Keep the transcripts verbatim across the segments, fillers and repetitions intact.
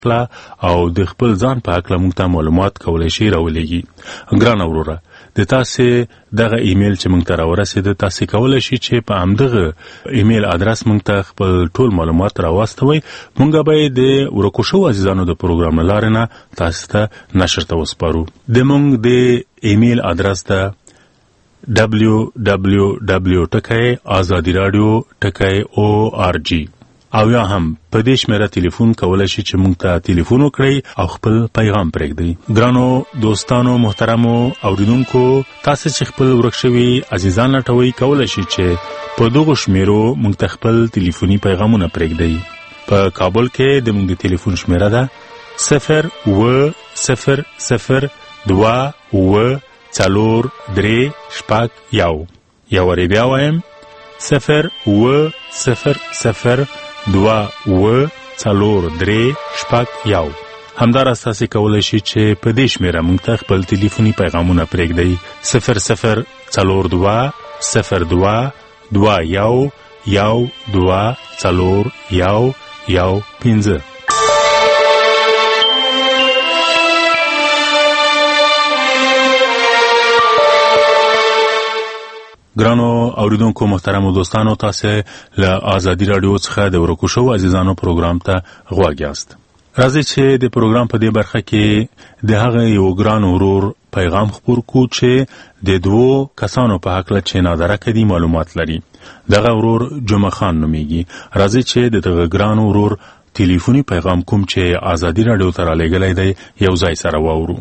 او د خپل ځان په اړه موږ ته معلومات کولای شي راولېږي. ګران وروره، د تاسو دغه ایمیل چې موږ ته راورسېد، تاسو کولای شئ چې په همدغه ایمیل ادرس موږ ته خپل ټول معلومات راواستوي. موږ به د ورکو شو عزیزانو د پروګرام لاره نه تاسو ته نشر ته وسپارو. د موږ د ایمیل ادرس ته دبلیو دبلیو دبلیو ټکی آزادی رادیو ټکی او آر جی او یا هم په دې شمیره ټلیفون کولای شي چې موږ ته ټلیفون وکړئ او خپل پیغام پرېږدئ. ګرانو دوستانو محترمو اوریدونکو، تاسو چې خپل ورک شوي عزیزان لټوئ کولای شي چې په دغو شمیرو موږ ته خپل ټلیفوني پیغامونه پرېږدئ. په کابل کې د موږ د ټلیفون شمیره ده صفر اوه صفر صفر دوه اوه څلور درې شپږ یو. یو وارې بیا وایم صفر اوه صفر صفر دوه اوه څلور درې شپږ یو. همداراز تاسو کولای شئ چې په دې شمیره موږ ته خپل ټلیفوني پیغامونه پرېږدئ صفر صفر څلور دوه صفر دوه دوه یو یو دوه څلور یو یو پنځه. ګرانو اوریدونکو محترمو دوستانو، تاسو له آزادی رادیو څخه د ورکو شو عزیزانو پروګرام ته غوږ یاست. راځئ چې د پروګرام په دې برخه کې د هغه یو ګران ورور پیغام خپور کو چې د دوو کسانو په حق له چې نادره کدي معلومات لري. دغه ورور جمعه خان نومیږي. راځئ چې د دغه ګران ورور ټلیفوني پیغام کوم چې آزادی رادیو ته رالیږلی دی یو ځای سره واورو.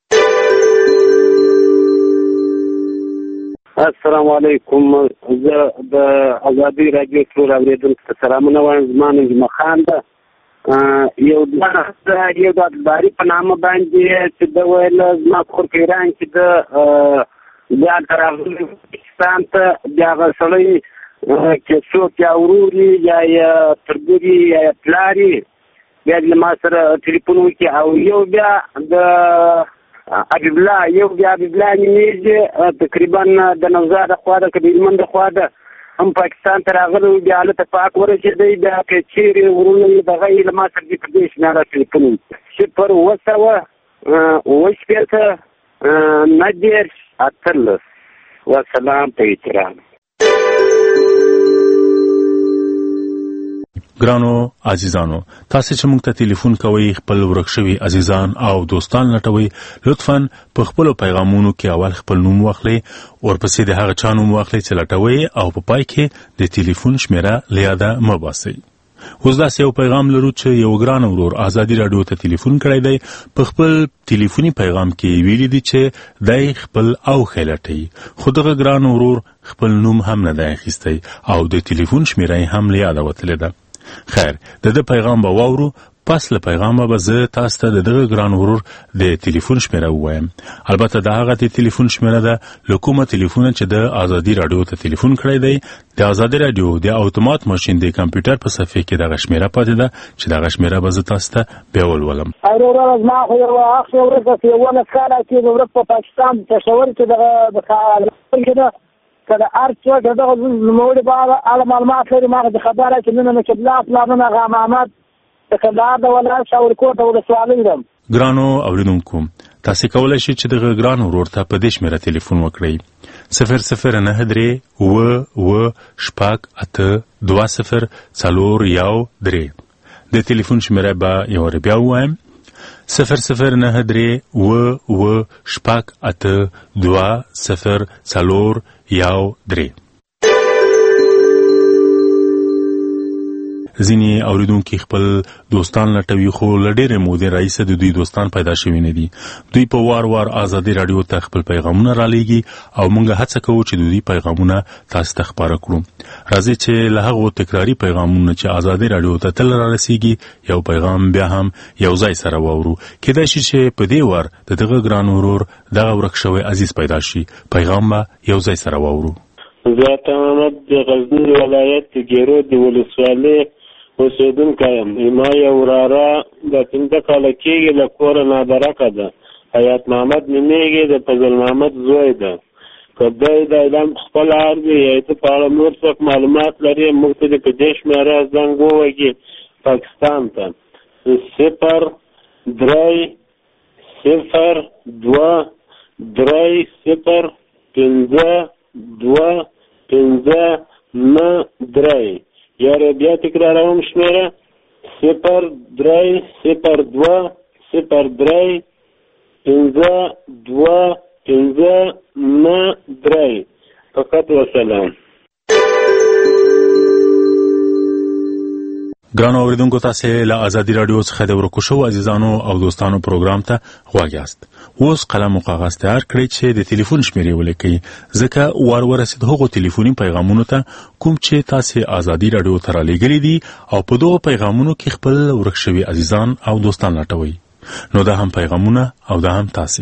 السلام علیکم. زه د آزادی رادیو ټول اوریدونکو ته سلامونه وایم. زما نوم جمعه خان ده. یو دوه یو د ادباري په نامه باندې چې ده ویل زما په خور په ایران کې ده بیا که راغلی پاکستان ته بیا هغه سړی چې څوک یا ورور یا یې تربور یا یې پلار بیا له ما سره ټلیفون وکړي او یو بیا د حبیب الله یو بیا حبیب الله نومیږي تقریبا د نوزاد خوا ده که د هلمند خوا ده هم پاکستان ته راغلی بیا هلته پاک ورسېدی. بیا که چیرې ورونه یې دغه یې له ما سره دې په دې شمېره ټلیفون وکړي صفر اوه سوه اوه شپېته نهه دېرش اتلس. وسلام په احترام. ګرانو عزیزانو، تاسو چې موږ ته ټلیفون کوئ خپل ورک شوي عزیزان او دوستان لټوئ، لطفاً په خپلو پیغامونو کې اول خپل نوم واخلئ، ورپسې د هغه چا نوم واخلئ چې لټوئ او په پای کې د ټلیفون شمیره له یاده مه باسئ. اوس داسې یو پیغام لرو چې یو ګران ورور آزادي راډیو ته ټلیفون کړی دی. په خپل ټلیفوني پیغام کې ویلي دي چې دی خپل اوښی لټوي، خو دغه ګران ورور خپل نوم هم نه دی اخیستی او د ټلیفون شمیره یې هم له یاده وتلې ده. خیر، د ده پیغام به واورو. پس له پیغامه به زه تاسو ته د دغه ګران ورور د ټلیفون شمیره ووایم. البته د هغه د ټلیفون شمیره ده له کومه ټلیفونه چې د آزادي راډیو ته ټلیفون کړی دی. د آزادي راډیو د اتومات ماشین د کمپیوټر په صفحې کې دغه شمیره پاتې ده چې دغه شمیره به زه تاسو ته بیا ولولم. وروره زما خو یو اخ یو ورځ په یوولس کاله کې د ورځ په پاکستان پېښور کې دغه د کې ده که د هر څوک دغه نوموړي په اړه معلومات لري. ما د خبره چې نن مې قبله پلانونه هغه محمد د کندهار د ولایت شاورکوټ ولسوالۍ ده. ګرانو اوریدونکو، تاسو کولی شئ چې دغه ګران ورور ته په دې شمیره ټلیفون وکړئ صفر صفر نهه درې اوه اوه شپږ اته دوه صفر څلور یو درې. د ټلیفون شمیره به یو وارې بیا ووایم صفر صفر نهه درې اوه اوه شپږ اته دوه صفر څلور یو درې. ځینې اوریدونکي خپل دوستان لټوي خو له ډېرې مودې راهیسې د دوی دوستان پیدا شوي نه دي. دوی په وار وار آزادي راډیو ته خپل پیغامونه رالیږي او موږ هڅه کوو چې د دوی پیغامونه تاسو ته خپاره کړو. راځئ چې له هغو تکراري پیغامونو چې آزادي راډیو ته تل رارسیږي یو پیغام بیا هم یو ځای سره واورو. کېدای شي چې په دې وار د دغه ګران ورور دغه ورک شوی عزیز پیدا شي. پیغام به یو ځای سره واورو. زه محمد د غزني ولایت ګیرو د ولسوالۍ اوسېدونکی یم. ما یو وراره د پنځه کاله کېږي له کوره نادرکه ده. حیات محمد نومېږي، د فضل محمد زوی ده. که دی د اعلان خپل عرض یا ته په اړه نور څوک معلومات لري موږ ته د په دې شمېره زنګ ووهي پاکستان ته صفر درې صفر دوه درې صفر پنځه دوه پنځه نه درې. یا بیا تکراروم شمیره صفر درې صفر دوه صفر درې پنځه دوه پنځه نه درې. فقط وسلام. ګرانو اوریدونکو، تاسو له ازادي رادیو څخه د ورکو شو عزیزانو او دوستانو پروګرام ته غواړئ یاست. اوس قلم او کاغذ تیار کړئ چې د ټلیفون شمیرې ولیکئ، ځکه وار ورسید هغو ټلیفوني پیغامونو ته کوم چې تاسو ازادي رادیو ته را لېږلي دي او په دغو پیغامونو کې خپل ورک شوي عزیزان او دوستان لټوئ. نو دا هم پیغامونه او دا هم تاسو.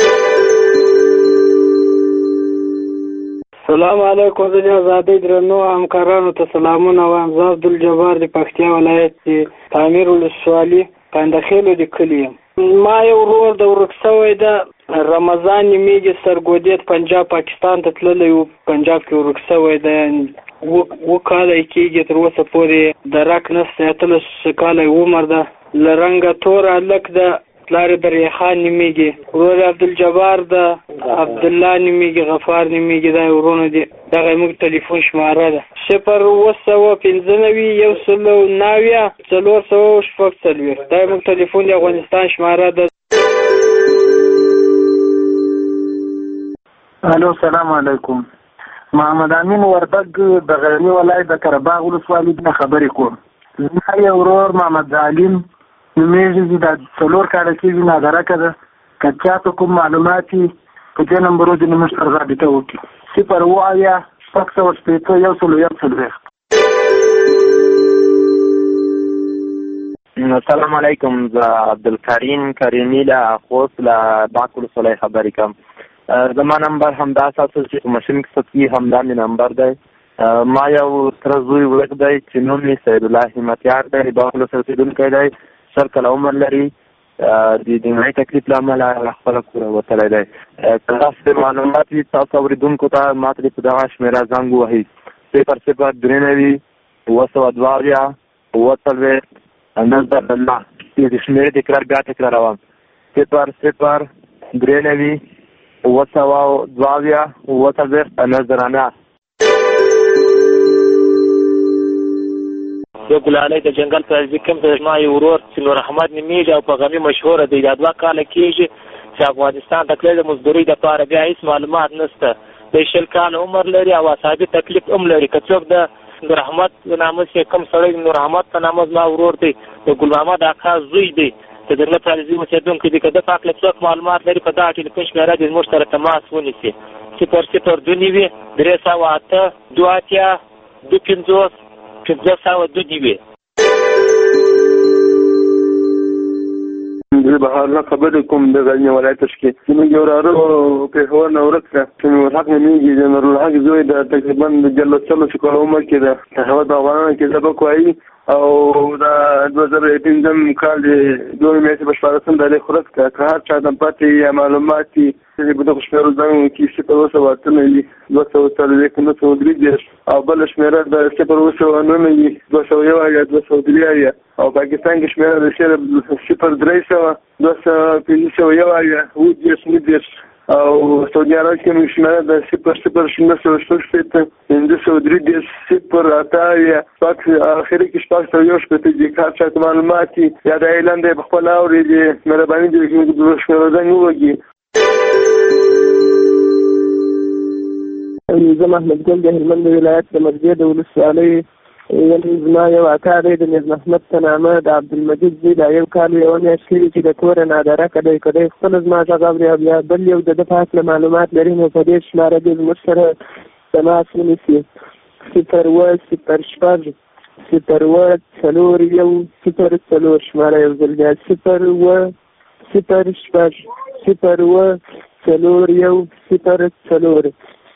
السلام علیکم. زه د ازادۍ درنو همکارانو ته سلامونه وایم. زه عبدالجبار د پکتیا ولایت د تعمیر ولسوالي پندخیلو د کلي یم. ما یو ورور د ورک شوی ده، رمضان نومیږي، سرګودیت پنجاب پاکستان ته تللی و، پنجاب کې ورک شوی ده. اووه کاله یې کېږي تر اوسه پورې درک نشته. اتلس کاله یې عمر ده. له رنګه تور هلک ده، پلار یې بریخان نومیږي، ورور یې عبدالجبار ده، عبدالله نومیږي، غفار نومیږي. دا یې ورونه دي. دغه یې موږ ټلیفون شماره ده صفر اووه سوه پنځه نوي یو سلو نوي څلور سوه شپږ څلوېښت. دا یې موږ ټلیفون د افغانستان شماره ده. الو سلام علیکم. محمد امین وردګ د غزني ولایت د قرهباغ ولسوالۍ نه خبرې کوم. زما یو ورور محمد ظالم نومیږي، دا څلور کاله کېږي نادرکه ده. که چاته کوم معلومات وي په دې نمبرو دې زموږ سره رابطه وکړي. صفر اووه اویا شپږ سوه شپېته یو سلو یو څلوېښت. السلام علیکم. زه عبدالکریم کریمي له خوست له باک ولسوالۍ خبرې کوم. زما نمبر همدا ساتل چې په ماشین کې ثبتېږي، همدا مې نمبر دی. ما یو تره زوی ورک دی چې نوم یې سید الله همتیار دی، باک ولسوالۍ اوسېدونکی دی، سل کاله عمر لري. د دنیايي تکلیف له امله خپله کوره وتلی دی. که تاسو معلومات وي تاسو اورېدونکو ته ما ته په دغه شمېره زنګ ووهئ صفر صفر درې نوي اووه سوه دوه اویا اووه څلوېښت نظر الله. د شمېرې تکرار بیا تکراروم صفر صفر درې نوي اووه سوه دوه اویا اووه څلوېښت نظرانه. د ګلالۍ د جنګل په ذکر کې ما یو ورور چې نور احمد نومیږي او په غمي مشهوره دی. دا دوه کاله کېږي چې افغانستان ته تللی د مزدورۍ دپاره، بیا هېڅ معلومات نشته. د شل کاله عمر لري او اعصابي تکلیف هم لري. که څوک د نور احمد په نامه چې کوم سړی نور احمد په نامه زما ورور دی، د ګل محمد اکا زوی دی، چې د غره پرالزي اوسېدونکی دی. که ده په هکله څوک معلومات لري په دغه ټلیفون شمېره دې زموږ سره تماس ونیسي. صفر صفر دوه نوي درې سوه اته دوه اتیا دوه پنځوس پنځه سوه دوه نوي. زه بهار نه خبرې کوم د غزني ولایت کې. زموږ یو وراره پېښور نه ورک کړه چې نورحق نومیږي، د نورالحق زوی د تقریبا د جلو څلور کاله عمر کې ده. هغه د افغانانو کې سبق وایي او د دوه زره پنځم کال د دوه میاشتې په شپاړسم تاریخ ورک کړه. که هر چا ته پاتې یا معلومات وي چې په دغو شمېرو زنګ وکړي صفر اووه سوه اته نوي دوه سوه څلوېښت نهه سوه درې دېرش او بله شمېره د صفر اووه سوه نهه نوي دوه سوه یو اویا دوه سوه درې اویا او پاکستان کې شمېره د صفر درې سوه دوه سوه پنځه سوه یو اویا اووه دېرش نهه دېرش او سعودي عرب کې موږ شمېره د صفر صفر شپږ سوه شپږ شپېته پنځه سوه درې دېرش صفر اته اویا شپږ اخري کې شپږ سوه یو شپېته دي. که هر چا ته معلومات وي یا دا اعلان دی په خپله اورېدي، مهرباني دې وکړي موږ د شمېرو زنګ ووهي. زه محمد ګل د هلمند ولایت د مرجې د ولسوالۍ یعنې زما یو اکا دی د نظم احمد په نامه د عبدالمجید زوی. دا یو کال یوه میاشت کېږي چې د کوره نادرکه دی. که دی خپله زما غږ اوري او بیا بل یو د ده په هکله معلومات لري نو په دې شماره دې زموږ سره تماس ونیسي. صفر اووه صفر شپږ صفر اووه څلور یو صفر څلور شماره یو ځل بیا صفر اووه صفر شپږ صفر اووه څلور یو صفر څلور.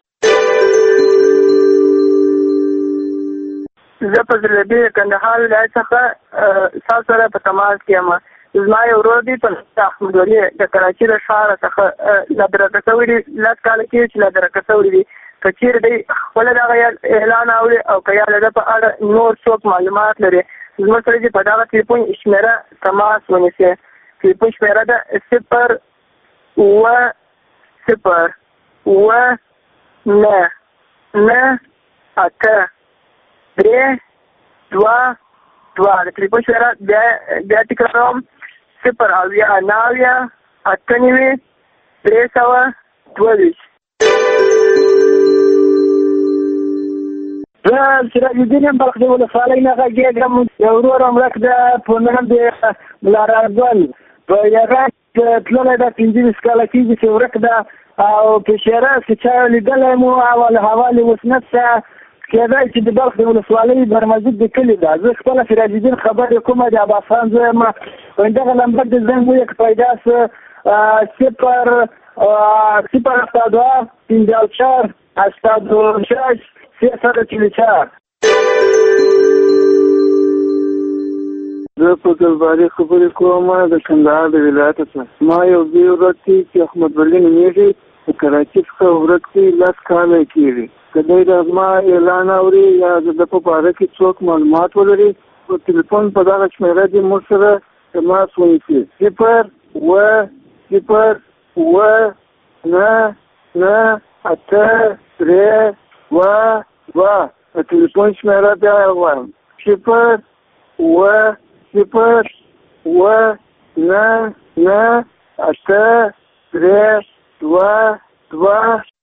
زه په زلبي کندهار ولایت څخه تاسو سره په تماس کې یم. زما یو ورور دی په احمد ولي د کراچۍ د ښاره څخه لادرکه شوی دی. لس کاله کېږي چې لادرکه شوی دی. که چېرې دی خپله دغه اعلان اوري او که یا د ده په اړه نور څوک معلومات لري زموږ سره چې په دغه تلیفون شمېره تماس ونیسي. تلیفون شمېره ده صفر اووه صفر اووه نه نه اته درې دوه دوه. د تلیفون شمېره بیا بیا تکراروم صفر اویا نهه اویا اته نوي درې سوه دوه ویشت. زه سراج الدین یم، بلخ د ولسوالۍ نه غږېږم. یو ورور مړک ده په نوم د ملارګل په یغان تللی ده، پنځه ویشت کاله کېږي چې ورک ده او په شیراز کې چا لیدلی مو او حوال یې اوس نشته. کېدای چې د بلخ د ولسوالۍ برمزید د کلي ده. زه خپله سراج الدین خبر کومه د عباس خان زوی یم. دغه نمبر د زنګ ویې که پیدا څه صفر صفر هفتاد دوه پنځه چهار هشتاد شش سیصد چهل چهار. زه په ګلباري خبرې کوم د کندهار د ولایت څخه. ما یو زوی ورک دی چې احمد ولی نومیږي، په کراچۍ څخه ورک دی، لس کاله کېږي. که دی د زما اعلان اوري یا د ده په باره کې څوک معلومات ولري، په تلیفون په دغه شمېره دې موږ سره تماس ونیسي. صفر اووه صفر اووه نه نه اته درې دوه دوه. د تلیفون شمېره بیا وایم صفر اووه صفر اووه نه نه اته درې دوه دوه.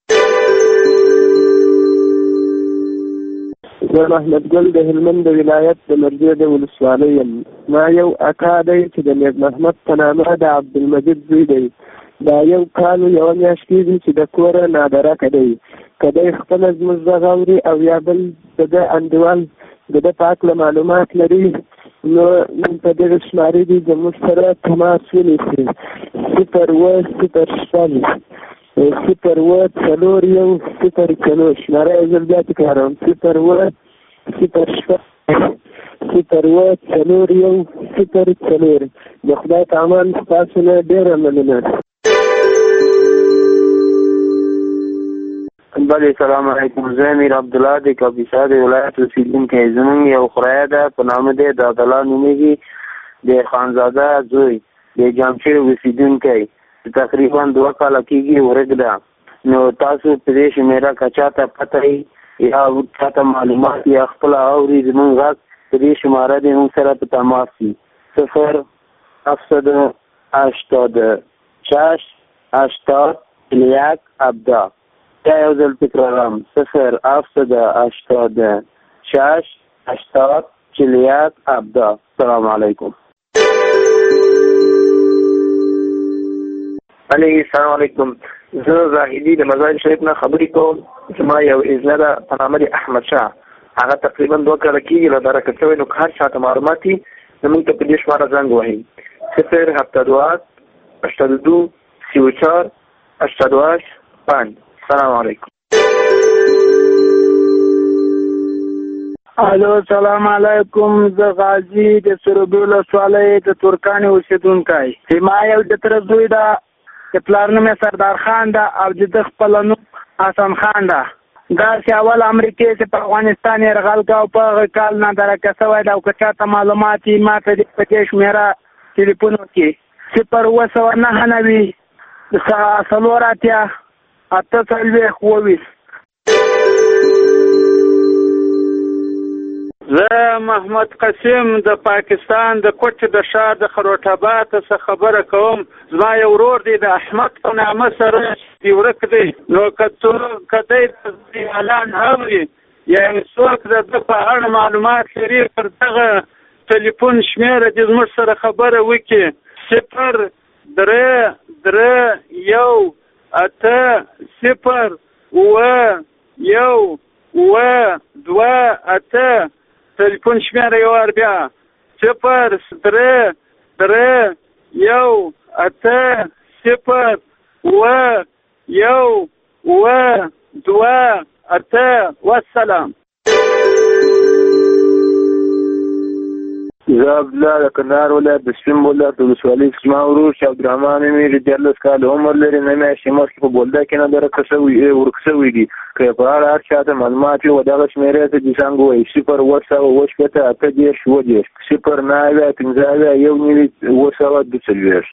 زه محمد ګل د هلمند د ولایت د مرجې د ولسوالۍ یم. ما یو اکا دی چې د میر محمد په نامه د عبدالمجید زوی دی. دا یو کال یوه میاشت کېږي چې د کوره نادرکه دی. که دی خپله زموږ غږ اوري او یا بل د ده انډیوال د ده په هکله معلومات لري، نو نن په دغه شمارې دي زموږ سره تماس ونیسي. صفر اووه صفر شپږ صفر اووه څلور یو صفر څلور. شماره یو ځل بیا تکراروم صفر اووه صفر شپږ صفر اووه څلور یو صفر څلور. د خدای په امان ستاسو نه ډېره مننه. بله سلام علیکم. زه امیر عبدالله د کاپیسا د ولایت اوسېدونکی. زموږ یو خورایه ده په نامه دی د عبدالله نومېږي، د خانزاده زوی د جامشیر اوسېدونکی، تقریبا دوه کاله کېږي ورک ده. نو تاسو په دې شمېره که چاته پته وي یا چاته معلومات یا خپله اوري زموږ غږ، په دې شماره دې موږ سره په تماس وي. صفر هفتصد هشتاد شش هشتاد یک هفده. یا یو ځل تکرارم صفر هفتصد هشتاد شش هشتاد چهل یک هفده. السلام علیکم. علی السلام علیکم. زه زاهدي د مزار شریف نه خبرې کوم. زما یو اجنه ده په نامه د احمد شاه، هغه تقریبا دوه کاله کېږي له درکه شوی. نو که هر چاته معلومات وي زموږ ته په دې شماره زنګ وهئ صفر هفتاد و هشت هشتاد و دو سی و چهار هشتاد و هشت پنج. السلام علیکم. الو سلام علیکم. زه غازي د سروبي ولسوالۍ د ترکانې اوسېدونکی. ما یو د تره زوی ده چې پلار نوم یې سردار خان ده او د ده خپله نوم حسن خان ده. دا چې اول امریکې چې په افغانستان یرغل کوه په هغه کال نادرکه شوی ده. او که چاته معلومات وي ما ته دې په دې شمېره تلیفون وکړي صفر اووه سوه نهه نوي څلور اتیا اته څلوېښت اووه ویشت. زه محمد قسیم د پاکستان د کوټ د ښار د خروټ-آباد څخه خبره کوم. زما یو ورور دی د احمد په نامه سره دی ورک دی. نو که څوک دی د اعلان اوري یا څوک د ده په اړه معلومات لري، پر دغه ټلیفون شمېره دې زموږ سره خبره وکړي صفر درې درې یو اته صفر اووه یو اووه دوه اته. تلیفون شمېره یو وار بیا صفر درې درې یو اته صفر اووه یو اووه دوه اته. والسلام. زه عبدالله د کندهار ولایت د سپین بولدک د ولسوالۍ زما ورور چې عبدالرحمن مې د دیارلس کاله عمر لري نه میاشتې مخکې په بولدک کې نادرکه شوي ورک شوي دي که په اړه هر چاته معلومات وي دغه شمېرې ته چې څنګه وایي صفر اووه سوه اووه شپېته اته دېرش اووه دېرش صفر نهه اویا پنځه اویا یو نوي اووه سوه دوه څلوېښت.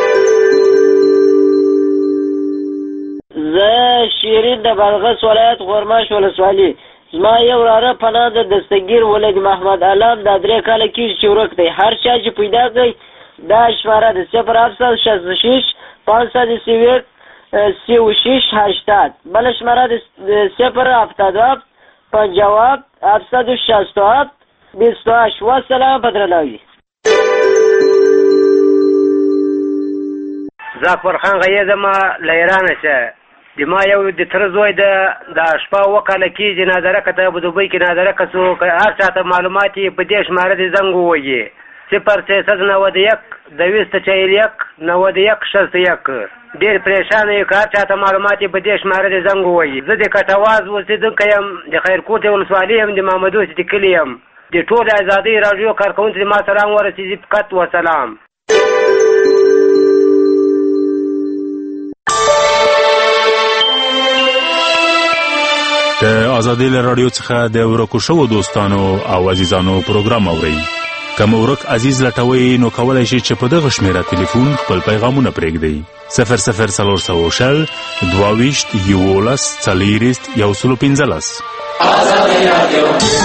زه شیرین د بادغیس ولایت غورماش ولسوالي. زما یو وراره پناه د دستګیر ولید محمد علام دا درې کاله کېږي چې ورک دی. هر چا چې پیدا کړئ دا شماره د صفر هفتصد شصت و شش پانصد و سی و یک سی و شش هشتاد بله شماره د صفر هفتاد و هفت پنجاه و هفت هفتصد و شصت و هفت بیست و هشت. والسلام په درناوي. ظفر خان غیزم له ایرانه شه د ما یو د تر زوی د د شپه اوه کاله کېږي نادرکه ته په دوبۍ کې نادرکه شو. هر چاته معلومات یې په دې شماره د زنګ ووایي صفر سیصد نود و یک دویست چهل یک نود و یک شصت و یک. ډېر پریشانه یو که هر چاته معلومات یې په دې شماره د زنګ ووایي. زه د کټواز اوسېدونکی یم د خیرکوټ ولسوالي یم د محمدوس د کلي یم. د ټولې ازادۍ راډیو کارکوونکو ته ما سلام ورسېږي فقط وسلام. د ازادۍ له راډیو څخه د ورکو شوو دوستانو او عزیزانو پروګرام اورئ. که مو ورک عزیز لټوئ نو کولی شئ چې په دغه شمېره تلیفون خپل پیغامونه پرېږدئ. صفر صفر څلور سوه شل دوه ویشت یولس څلېرویشت یو سل او پنځلس. ازادۍ راډیو.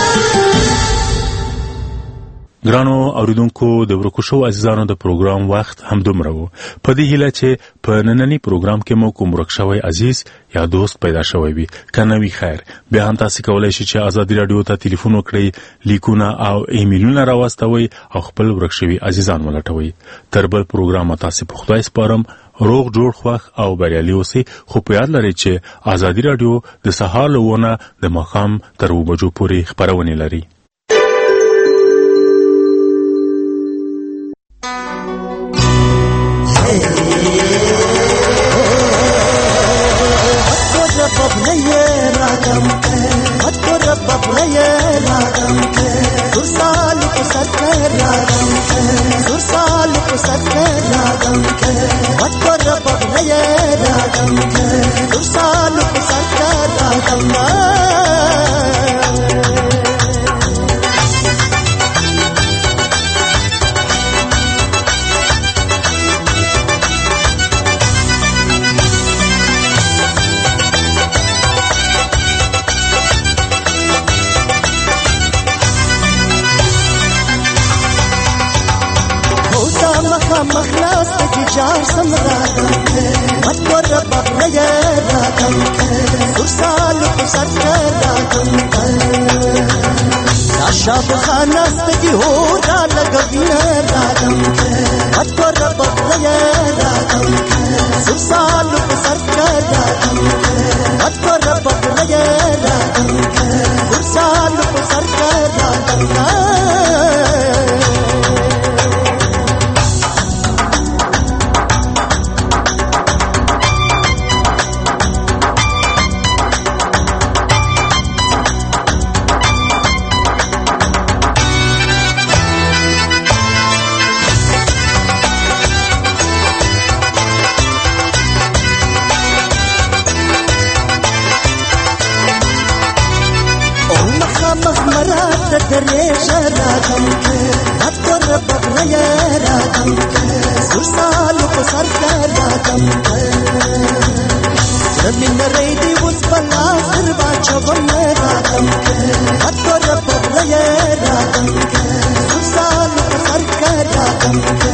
ګرانو اوریدونکو د ورکو شو عزیزانو د پروګرام وخت همدومره و. په دې هیله چې په نننی پروګرام کې مو کوم ورک شوی عزیز یا دوست پیدا شوی وي که نه وي خیر بیا هم تاسې کولی شئ چې ازادي راډیو ته تلیفون وکړئ لیکونه او ایمیلونه راواستوئ او خپل ورک شوي عزیزان ولټوئ. تر بل پروګرامه تاسې په خدای سپارم. روغ جوړ خوښ او بریالي اوسئ. خو په یاد لرئ چې ازادي راډیو د سهار له اووه نه د ماښام تر اووه بجو پورې خپرونې لري. Come